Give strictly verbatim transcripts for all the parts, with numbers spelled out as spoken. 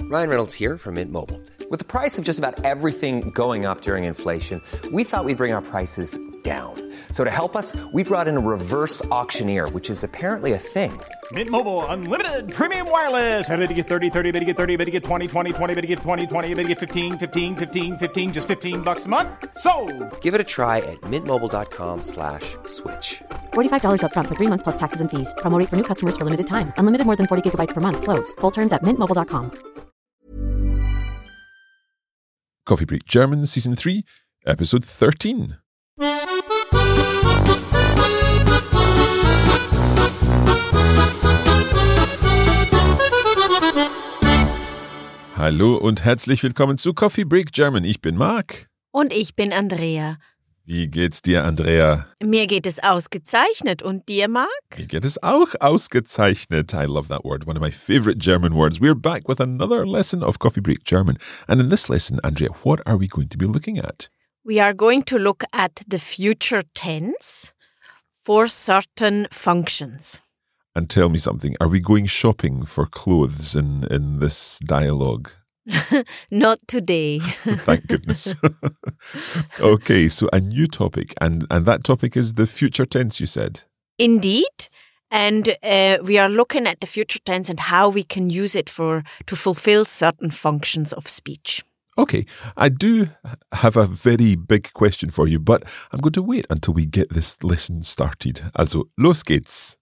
Ryan Reynolds here from Mint Mobile. With the price of just about everything going up during inflation, we thought we'd bring our prices down. So to help us, we brought in a reverse auctioneer, which is apparently a thing. Mint Mobile Unlimited Premium Wireless. How to get thirty, thirty, how to get thirty, how to get twenty, twenty, twenty, how to get twenty, twenty, how to get fifteen, fifteen, fifteen, fifteen, just fifteen bucks a month? Sold! Give it a try at mintmobile.com slash switch. forty-five dollars up front for three months plus taxes and fees. Promo rate for new customers for limited time. Unlimited more than forty gigabytes per month. Slows full terms at mint mobile dot com. Coffee Break German, Season three, Episode thirteen. Hallo und herzlich willkommen zu Coffee Break German. Ich bin Marc. Und ich bin Andrea. Wie geht's dir, Andrea? Mir geht es ausgezeichnet. Und dir, Marc? Mir geht es auch ausgezeichnet. I love that word, one of my favorite German words. We're back with another lesson of Coffee Break German. And in this lesson, Andrea, what are we going to be looking at? We are going to look at the future tense for certain functions. And tell me something, are we going shopping for clothes in, in this dialogue? Not today. Thank goodness. Okay, so a new topic, and, and that topic is the future tense, you said? Indeed. And uh, we are looking at the future tense and how we can use it for to fulfill certain functions of speech. Okay, I do have a very big question for you, but I'm going to wait until we get this lesson started. Also, los geht's.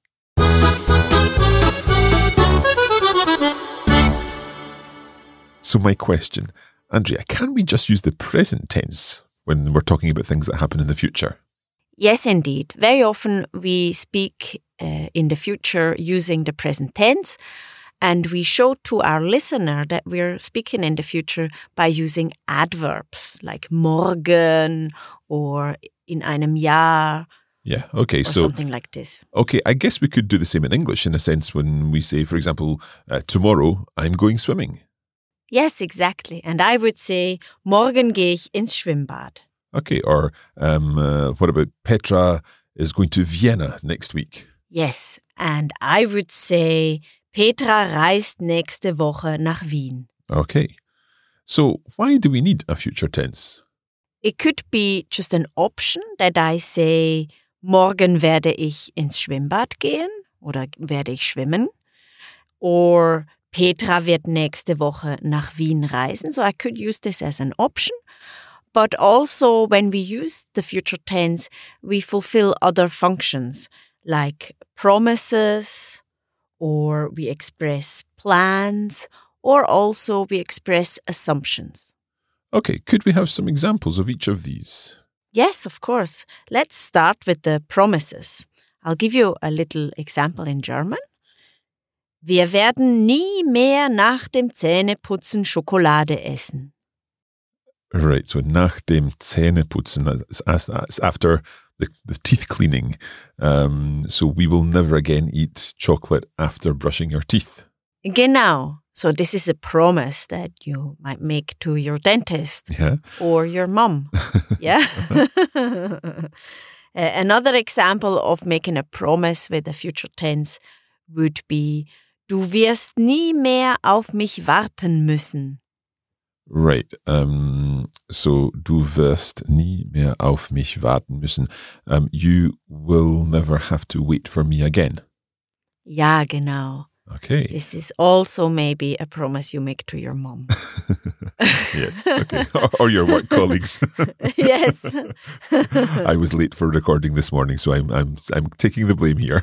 So my question, Andrea, can we just use the present tense when we're talking about things that happen in the future? Yes, indeed. Very often we speak uh, in the future using the present tense, and we show to our listener that we're speaking in the future by using adverbs like morgen or in einem Jahr. Yeah, okay, or so something like this. Okay, I guess we could do the same in English in a sense when we say, for example, uh, tomorrow I'm going swimming. Yes, exactly. And I would say, morgen gehe ich ins Schwimmbad. Okay, or um, uh, what about Petra is going to Vienna next week? Yes, and I would say, Petra reist nächste Woche nach Wien. Okay, so why do we need a future tense? It could be just an option that I say, morgen werde ich ins Schwimmbad gehen oder werde ich schwimmen. Or Petra wird nächste Woche nach Wien reisen. So I could use this as an option. But also when we use the future tense, we fulfill other functions like promises, or we express plans, or also we express assumptions. Okay, could we have some examples of each of these? Yes, of course. Let's start with the promises. I'll give you a little example in German. Wir werden nie mehr nach dem Zähneputzen Schokolade essen. Right, so nach dem Zähneputzen, as after the, the teeth cleaning. Um, so we will never again eat chocolate after brushing your teeth. Genau. So this is a promise that you might make to your dentist yeah. or your mom. Yeah. uh, another example of making a promise with a future tense would be, du wirst nie mehr auf mich warten müssen. Right. Um, so, du wirst nie mehr auf mich warten müssen. Um, you will never have to wait for me again. Ja, genau. Okay. This is also maybe a promise you make to your mom. Yes, okay. Or, or your work colleagues. Yes. I was late for recording this morning, so I'm I'm I'm taking the blame here.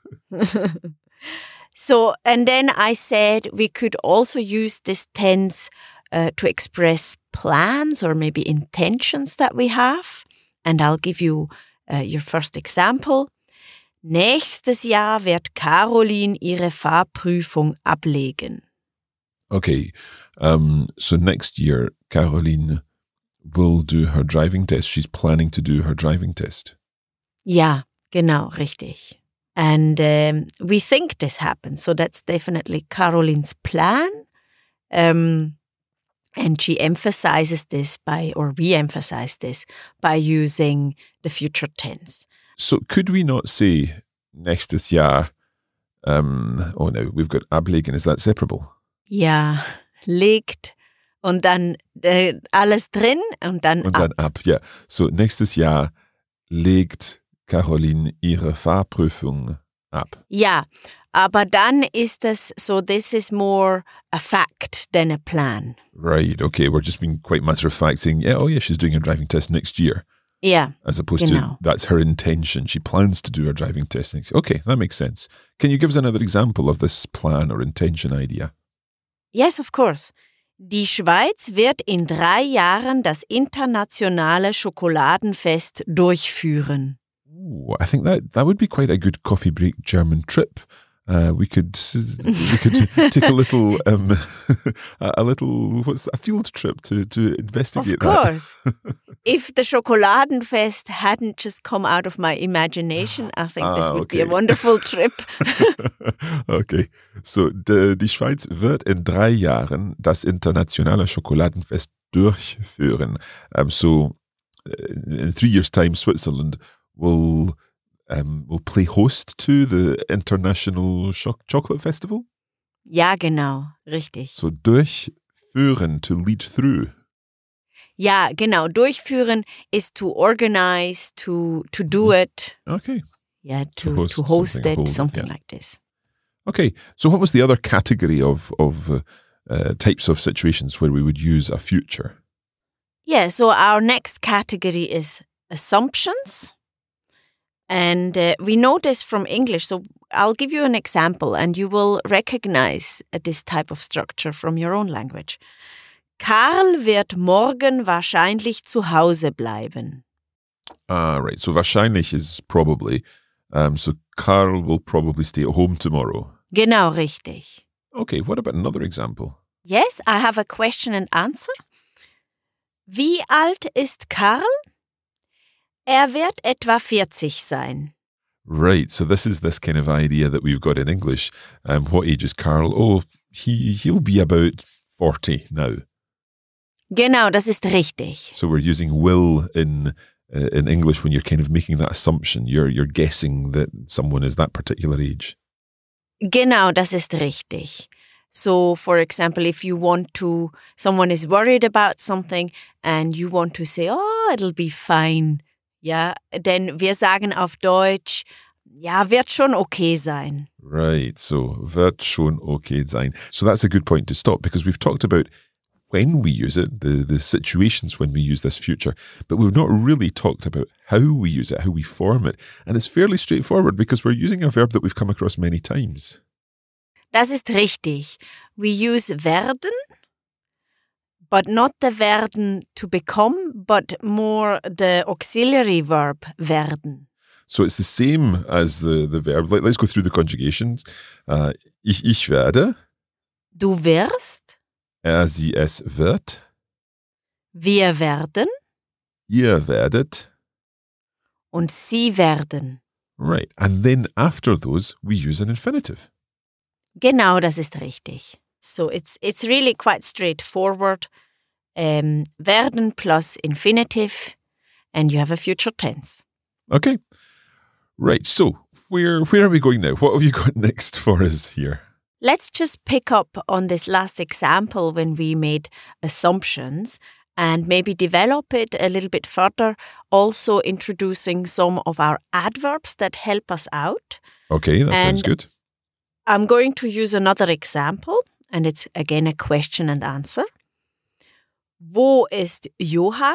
So, and then I said we could also use this tense uh, to express plans or maybe intentions that we have. And I'll give you uh, your first example. Nächstes Jahr wird Caroline ihre Fahrprüfung ablegen. Okay, um, so next year, Caroline will do her driving test. She's planning to do her driving test. Ja, genau, richtig. And um, we think this happens, so that's definitely Caroline's plan. Um, and she emphasizes this by, or re-emphasizes this, by using the future tense. So could we not say nächstes Jahr, um, oh no, we've got ablegen, is that separable? Ja, legt und dann äh, alles drin und dann Und ab. dann ab, ja. So, nächstes Jahr legt Caroline ihre Fahrprüfung ab. Ja, aber dann ist es so, this is more a fact than a plan. Right, okay, we're just being quite matter of fact saying, yeah, oh yeah, she's doing her driving test next year. Ja, As opposed genau. to, that's her intention. She plans to do her driving test next year. Okay, that makes sense. Can you give us another example of this plan or intention idea? Yes, of course. Die Schweiz wird in drei Jahren das internationale Schokoladenfest durchführen. Ooh, I think that, that would be quite a good coffee break German trip. Uh, we could we could take a little um, a little what's a field trip to to investigate Of course. If the Schokoladenfest hadn't just come out of my imagination, I think Ah, this would be okay. a wonderful trip. Okay, so die, die Schweiz wird in drei Jahren das internationale Schokoladenfest durchführen. Um, so in three years' time, Switzerland will um, will play host to the International Cho- Chocolate Festival. Ja, genau, richtig. So durchführen, to lead through. Ja, genau. Durchführen is to organize, to to do it. Okay. Yeah, To to, host to host something, it, hold it, something yeah. like this. Okay, so what was the other category of of uh, uh, types of situations where we would use a future? Yeah, so our next category is assumptions. And uh, we know this from English, so I'll give you an example and you will recognize uh, this type of structure from your own language. Karl wird morgen wahrscheinlich zu Hause bleiben. Ah, right. So wahrscheinlich is probably. Um, so Karl will probably stay at home tomorrow. Genau richtig. Okay, what about another example? Yes, I have a question and answer. Wie alt ist Karl? Er wird etwa vierzig sein. Right. So this is this kind of idea that we've got in English. Um, what age is Karl? Oh, he he'll be about forty now. Genau, das ist richtig. So we're using will in uh, in English when you're kind of making that assumption. You're you're guessing that someone is that particular age. Genau, das ist richtig. So, for example, if you want to, someone is worried about something and you want to say, oh, it'll be fine. Ja, denn wir sagen auf Deutsch, ja, wird schon okay sein. Right. So wird schon okay sein. So that's a good point to stop because we've talked about when we use it, the, the situations when we use this future, but we've not really talked about how we use it, how we form it. And it's fairly straightforward because we're using a verb that we've come across many times. Das ist richtig. We use werden, but not the werden to become, but more the auxiliary verb werden. So it's the same as the, the verb. Let, let's go through the conjugations. Uh, ich, ich werde, Du wirst, er, sie, es wird, wir werden ihr werdet. und sie werden. Right. And then after those, we use an infinitive. Genau, das ist richtig. So it's it's really quite straightforward. Um, werden plus infinitive, and you have a future tense. Okay. Right. So where where are we going now? What have you got next for us here? Let's just pick up on this last example when we made assumptions and maybe develop it a little bit further, also introducing some of our adverbs that help us out. Okay, that sounds And- good. I'm going to use another example, and it's again a question and answer. Wo ist Johann?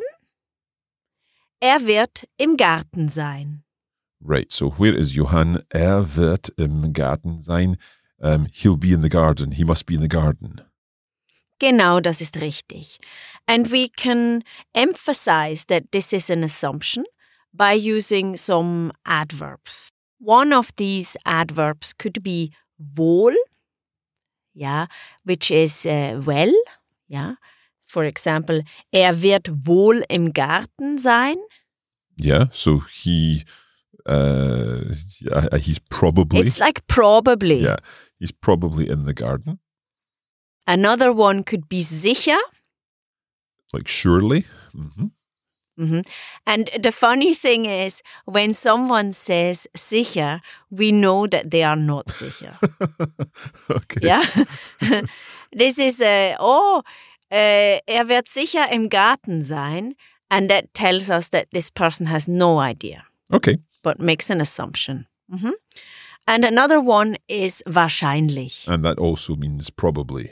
Er wird im Garten sein. Right. So where is Johann? Er wird im Garten sein. Um, he'll be in the garden. He must be in the garden. Genau, das ist richtig. And we can emphasize that this is an assumption by using some adverbs. One of these adverbs could be wohl, yeah, which is uh, well, yeah. For example, er wird wohl im Garten sein. Yeah. So he, uh, yeah, he's probably. It's like probably. Yeah, he's probably in the garden. Another one could be sicher. Like surely. hmm hmm And the funny thing is, when someone says sicher, we know that they are not sicher. Okay. Yeah. this is a, oh, uh, er wird sicher im Garten sein. And that tells us that this person has no idea. Okay. But makes an assumption. Mm-hmm. And another one is wahrscheinlich. And that also means probably.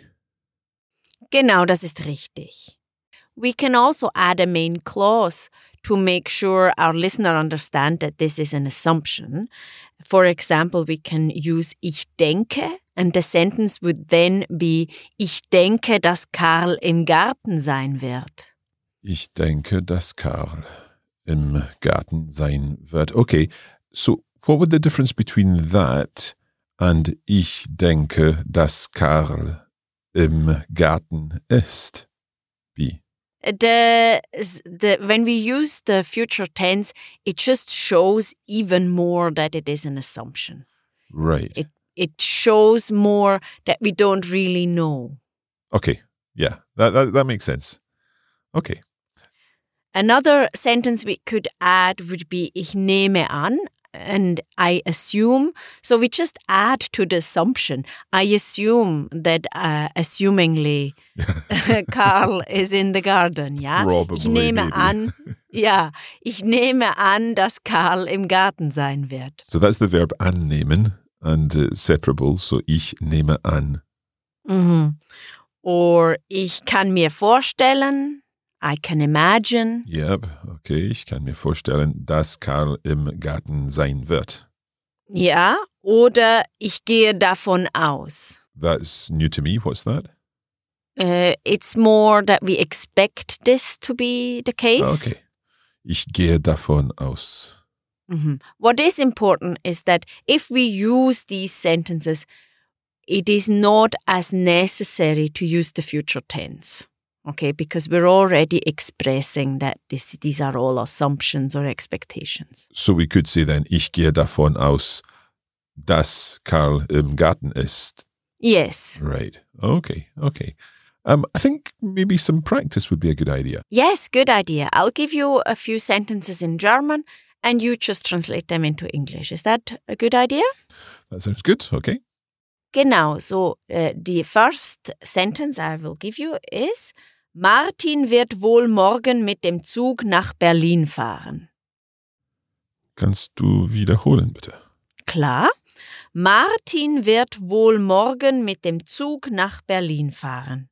Genau, das ist richtig. We can also add a main clause to make sure our listener understand that this is an assumption. For example, we can use ich denke, and the sentence would then be ich denke, dass Karl im Garten sein wird. Ich denke, dass Karl im Garten sein wird. Okay, so what would the difference between that and ich denke, dass Karl im Garten ist be? The, the, when we use the future tense, it just shows even more that it is an assumption. Right. It, it shows more that we don't really know. Okay, yeah, that, that, that makes sense. Okay. Another sentence we could add would be ich nehme an, and I assume. So we just add to the assumption. I assume that, uh, assumingly, Karl is in the garden, ja? Probably, ich nehme maybe. an, ja, ich nehme an, dass Karl im Garten sein wird. So that's the verb annehmen and uh, separable, so ich nehme an. Mhm. Or ich kann mir vorstellen, I can imagine. Yep, okay, ich kann mir vorstellen, dass Karl im Garten sein wird. Ja, oder ich gehe davon aus. That's new to me. What's that? Uh, it's more that we expect this to be the case. Okay. Ich gehe davon aus. Mm-hmm. What is important is that if we use these sentences, it is not as necessary to use the future tense. Okay, because we're already expressing that this, these are all assumptions or expectations. So we could say then, ich gehe davon aus, dass Karl im Garten ist. Yes. Right. Okay, okay. Um, I think maybe some practice would be a good idea. Yes, good idea. I'll give you a few sentences in German and you just translate them into English. Is that a good idea? That sounds good, okay. Genau, so uh, the first sentence I will give you is Martin wird wohl morgen mit dem Zug nach Berlin fahren. Kannst du wiederholen, bitte? Klar. Martin wird wohl morgen mit dem Zug nach Berlin fahren.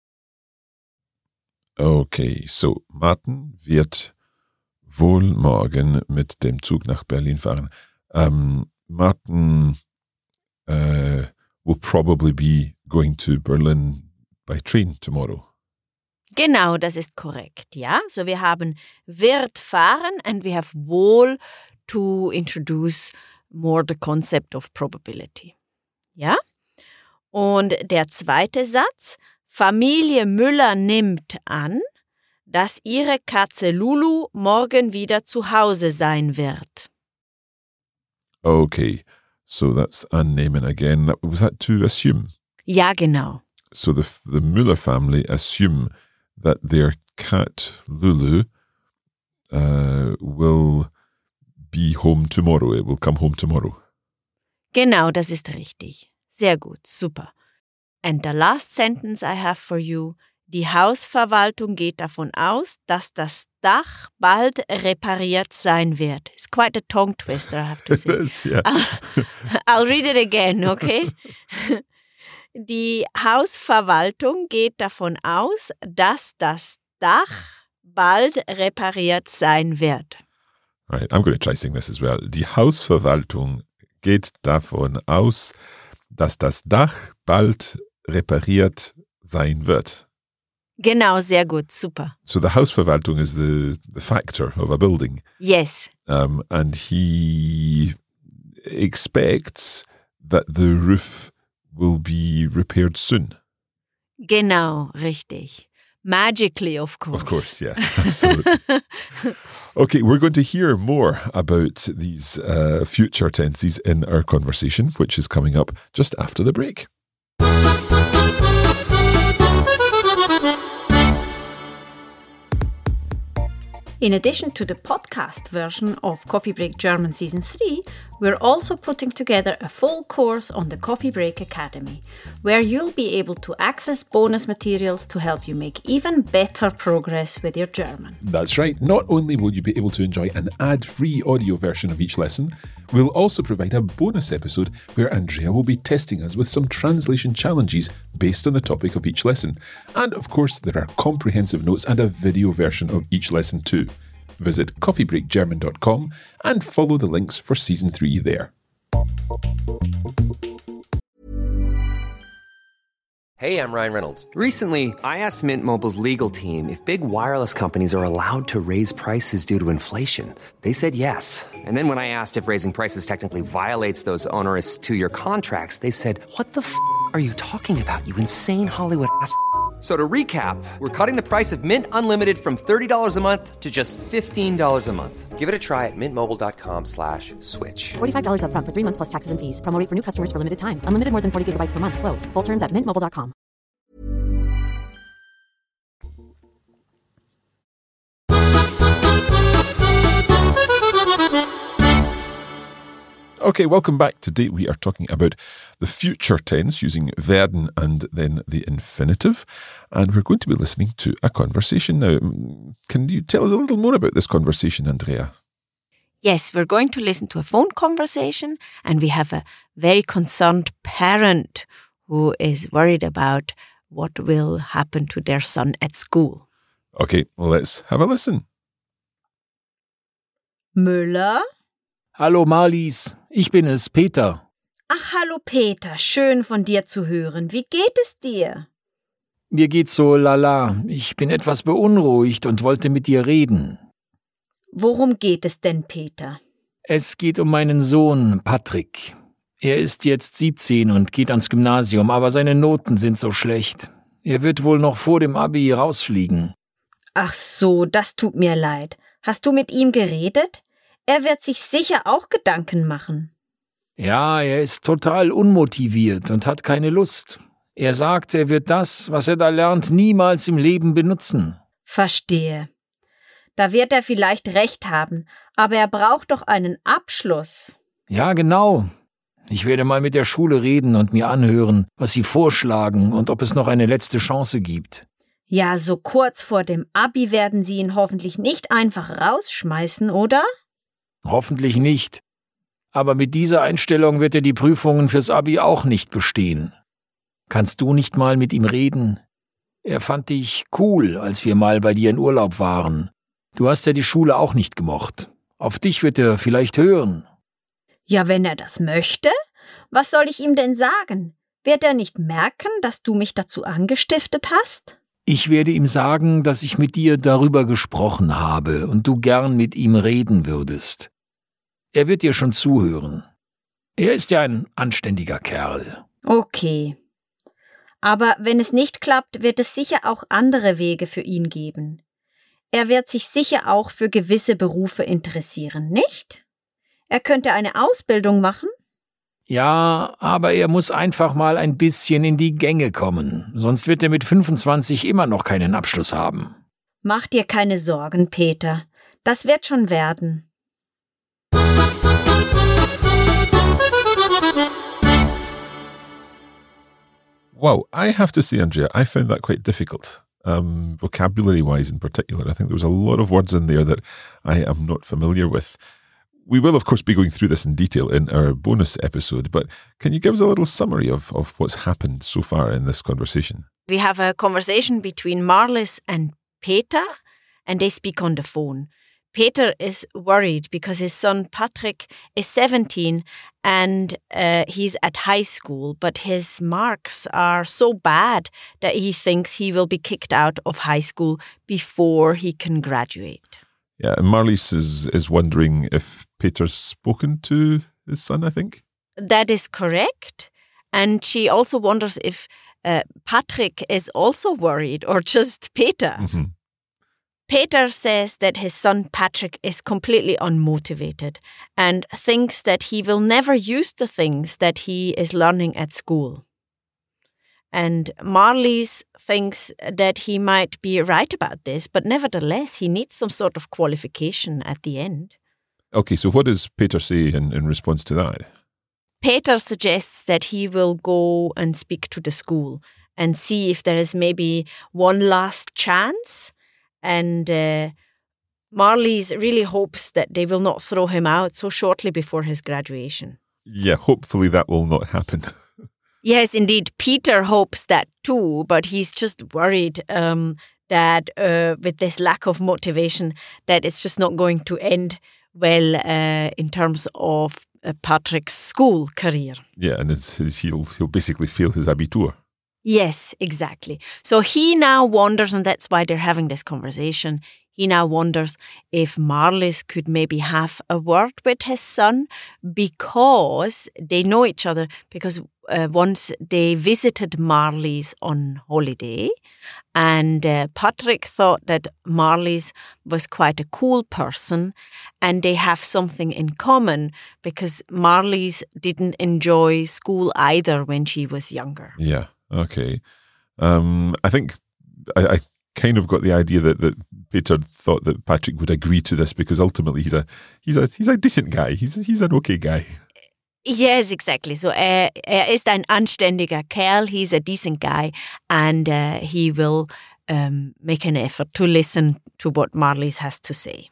Okay, so Martin wird wohl morgen mit dem Zug nach Berlin fahren. Um, Martin uh, will probably be going to Berlin by train tomorrow. Genau, das ist korrekt, ja. So wir haben wird fahren and we have wohl to introduce more the concept of probability. Ja? Und der zweite Satz, Familie Müller nimmt an, dass ihre Katze Lulu morgen wieder zu Hause sein wird. Okay, so that's annehmen again. Was that to assume? Ja, genau. So the the Müller family assume that their cat Lulu uh, will be home tomorrow. It will come home tomorrow. Genau, das ist richtig. Sehr gut, super. And the last sentence I have for you. Die Hausverwaltung geht davon aus, dass das Dach bald repariert sein wird. It's quite a tongue twister, I have to say. It is, yeah. I'll, I'll read it again, okay? Die Hausverwaltung geht davon aus, dass das Dach bald repariert sein wird. Right, I'm going to try saying this as well. Die Hausverwaltung geht davon aus, dass das Dach bald repariert sein wird. Genau, sehr gut, super. So the Hausverwaltung is the, the factor of a building. Yes. Um, and he expects that the roof will be repaired soon. Genau, richtig. Magically, of course. Of course, yeah, absolutely. Okay, we're going to hear more about these uh, future tenses in our conversation, which is coming up just after the break. In addition to the podcast version of Coffee Break German Season three, we're also putting together a full course on the Coffee Break Academy, where you'll be able to access bonus materials to help you make even better progress with your German. That's right. Not only will you be able to enjoy an ad-free audio version of each lesson, we'll also provide a bonus episode where Andrea will be testing us with some translation challenges based on the topic of each lesson. And of course, there are comprehensive notes and a video version of each lesson too. Visit coffee break german dot com and follow the links for Season three there. Hey, I'm Ryan Reynolds. Recently, I asked Mint Mobile's legal team if big wireless companies are allowed to raise prices due to inflation. They said yes. And then when I asked if raising prices technically violates those onerous two-year contracts, they said, "What the f*** are you talking about, you insane Hollywood ass f- So to recap, we're cutting the price of Mint Unlimited from thirty dollars a month to just fifteen dollars a month. Give it a try at mintmobile.com slash switch. forty-five dollars up front for three months plus taxes and fees. Promo rate for new customers for limited time. Unlimited more than forty gigabytes per month. Slows full terms at mint mobile dot com. Okay, welcome back. Today we are talking about the future tense using werden and then the infinitive. And we're going to be listening to a conversation now. Can you tell us a little more about this conversation, Andrea? Yes, we're going to listen to a phone conversation, and we have a very concerned parent who is worried about what will happen to their son at school. Okay, well, let's have a listen. Müller? Hallo Marlies, ich bin es, Peter. Ach, hallo Peter, schön von dir zu hören. Wie geht es dir? Mir geht's so lala. Ich bin etwas beunruhigt und wollte mit dir reden. Worum geht es denn, Peter? Es geht um meinen Sohn, Patrick. Er ist jetzt siebzehn und geht ans Gymnasium, aber seine Noten sind so schlecht. Er wird wohl noch vor dem Abi rausfliegen. Ach so, das tut mir leid. Hast du mit ihm geredet? Er wird sich sicher auch Gedanken machen. Ja, er ist total unmotiviert und hat keine Lust. Er sagt, er wird das, was er da lernt, niemals im Leben benutzen. Verstehe. Da wird er vielleicht recht haben, aber er braucht doch einen Abschluss. Ja, genau. Ich werde mal mit der Schule reden und mir anhören, was sie vorschlagen und ob es noch eine letzte Chance gibt. Ja, so kurz vor dem Abi werden sie ihn hoffentlich nicht einfach rausschmeißen, oder? Hoffentlich nicht. Aber mit dieser Einstellung wird er die Prüfungen fürs Abi auch nicht bestehen. Kannst du nicht mal mit ihm reden? Er fand dich cool, als wir mal bei dir in Urlaub waren. Du hast ja die Schule auch nicht gemocht. Auf dich wird er vielleicht hören. Ja, wenn er das möchte? Was soll ich ihm denn sagen? Wird er nicht merken, dass du mich dazu angestiftet hast? Ich werde ihm sagen, dass ich mit dir darüber gesprochen habe und du gern mit ihm reden würdest. Er wird dir schon zuhören. Er ist ja ein anständiger Kerl. Okay. Aber wenn es nicht klappt, wird es sicher auch andere Wege für ihn geben. Er wird sich sicher auch für gewisse Berufe interessieren, nicht? Er könnte eine Ausbildung machen? Ja, aber er muss einfach mal ein bisschen in die Gänge kommen, sonst wird er mit fünfundzwanzig immer noch keinen Abschluss haben. Mach dir keine Sorgen, Peter. Das wird schon werden. Wow, I have to say, Andrea, I found that quite difficult. Um, vocabulary-wise in particular. I think there was a lot of words in there that I am not familiar with. We will, of course, be going through this in detail in our bonus episode, but can you give us a little summary of, of what's happened so far in this conversation? We have a conversation between Marlies and Peter, and they speak on the phone. Peter is worried because his son Patrick is seventeen and uh, he's at high school, but his marks are so bad that he thinks he will be kicked out of high school before he can graduate. Yeah, and Marlies is, is wondering if Peter's spoken to his son, I think? That is correct. And she also wonders if uh, Patrick is also worried or just Peter. Mm-hmm. Peter says that his son Patrick is completely unmotivated and thinks that he will never use the things that he is learning at school. And Marlies thinks that he might be right about this, but nevertheless, he needs some sort of qualification at the end. Okay, so what does Peter say in, in response to that? Peter suggests that he will go and speak to the school and see if there is maybe one last chance. And uh, Marlies really hopes that they will not throw him out so shortly before his graduation. Yeah, hopefully that will not happen. Yes, indeed. Peter hopes that too, but he's just worried um, that uh, with this lack of motivation, that it's just not going to end well uh, in terms of uh, Patrick's school career. Yeah, and it's, it's, he'll, he'll basically fail his Abitur. Yes, exactly. So he now wonders, and that's why they're having this conversation, he now wonders if Marlies could maybe have a word with his son, because they know each other, because uh, once they visited Marlies on holiday, and uh, Patrick thought that Marlies was quite a cool person, and they have something in common, because Marlies didn't enjoy school either when she was younger. Yeah, okay. Um, I think I, I kind of got the idea that, that Peter thought that Patrick would agree to this, because ultimately he's a he's a he's a decent guy. He's he's an okay guy. Yes, exactly. So er, er ist ein anständiger Kerl. He's a decent guy, and uh, he will um, make an effort to listen to what Marlies has to say.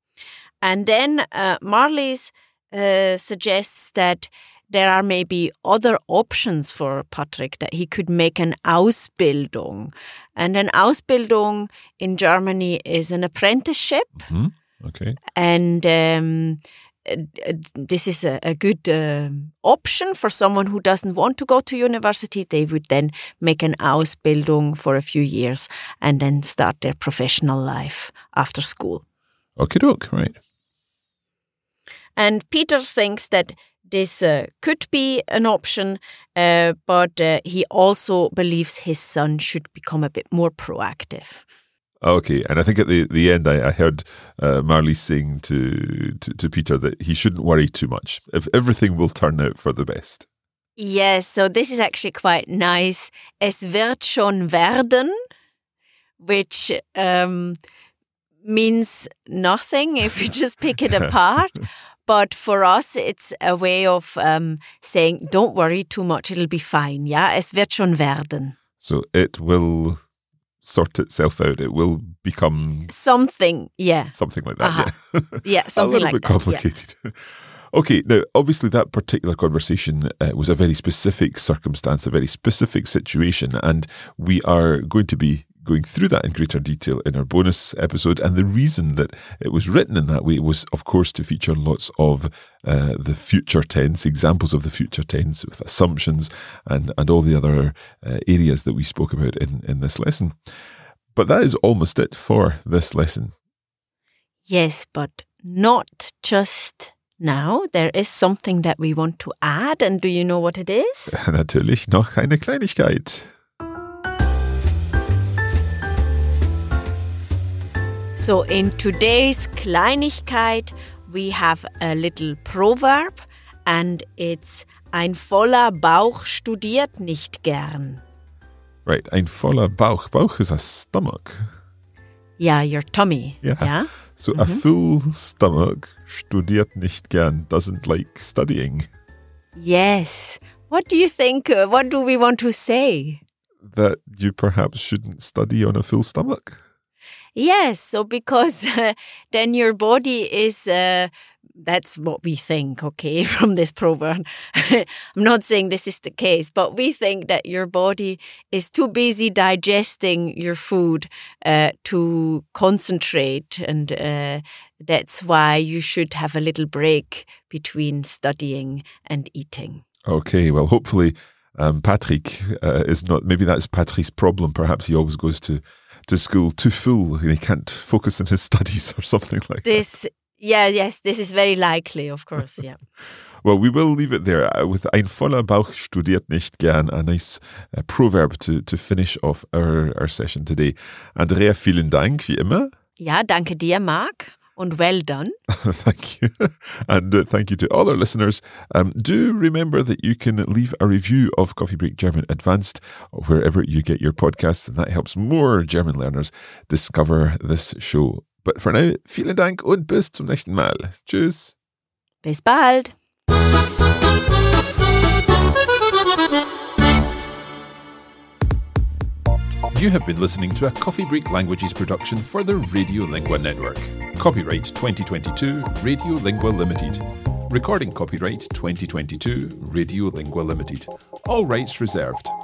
And then uh, Marlies uh, suggests that there are maybe other options for Patrick, that he could make an Ausbildung. And an Ausbildung in Germany is an apprenticeship. Mm-hmm. Okay. And um, this is a, a good uh, option for someone who doesn't want to go to university. They would then make an Ausbildung for a few years and then start their professional life after school. Okay, doke, right. And Peter thinks that this uh, could be an option, uh, but uh, he also believes his son should become a bit more proactive. Okay, and I think at the, the end I, I heard uh, Marlies saying to, to, to Peter that he shouldn't worry too much. If everything will turn out for the best. Yes, so this is actually quite nice. Es wird schon werden, which um, means nothing if you just pick it apart. But for us, it's a way of um, saying, don't worry too much, it'll be fine. Yeah, es wird schon werden. So it will sort itself out. It will become something, yeah. Something like that, uh-huh. yeah. Yeah, something like that. A little bit complicated. Yeah. Okay, now, obviously that particular conversation uh, was a very specific circumstance, a very specific situation, and we are going to be going through that in greater detail in our bonus episode. And the reason that it was written in that way was, of course, to feature lots of uh, the future tense, examples of the future tense with assumptions and, and all the other uh, areas that we spoke about in, in this lesson. But that is almost it for this lesson. Yes, but not just now. There is something that we want to add. And do you know what it is? Natürlich noch eine Kleinigkeit. So in today's Kleinigkeit, we have a little proverb, and it's ein voller Bauch studiert nicht gern. Right, ein voller Bauch. Bauch is a stomach. Yeah, your tummy. Yeah. yeah? So mm-hmm. a full stomach studiert nicht gern, doesn't like studying. Yes. What do you think? Uh, what do we want to say? That you perhaps shouldn't study on a full stomach. Yes, so because uh, then your body is, uh, that's what we think, okay, from this proverb. I'm not saying this is the case, but we think that your body is too busy digesting your food uh, to concentrate, and uh, that's why you should have a little break between studying and eating. Okay, well, hopefully um, Patrick uh, is not, maybe that's Patrick's problem. Perhaps he always goes to to school too full and he can't focus on his studies or something like this, that. Yeah, yes, this is very likely, of course, yeah. Well, we will leave it there uh, with ein voller Bauch studiert nicht gern, a nice uh, proverb to, to finish off our, our session today. Andrea, vielen Dank, wie immer. Ja, danke dir, Marc. Und well done. Thank you. And uh, thank you to all our listeners. Um, do remember that you can leave a review of Coffee Break German Advanced wherever you get your podcasts, and that helps more German learners discover this show. But for now, vielen Dank und bis zum nächsten Mal. Tschüss. Bis bald. You have been listening to a Coffee Break Languages production for the Radiolingua Network. Copyright twenty twenty-two, Radiolingua Limited. Recording copyright twenty twenty-two, Radiolingua Limited. All rights reserved.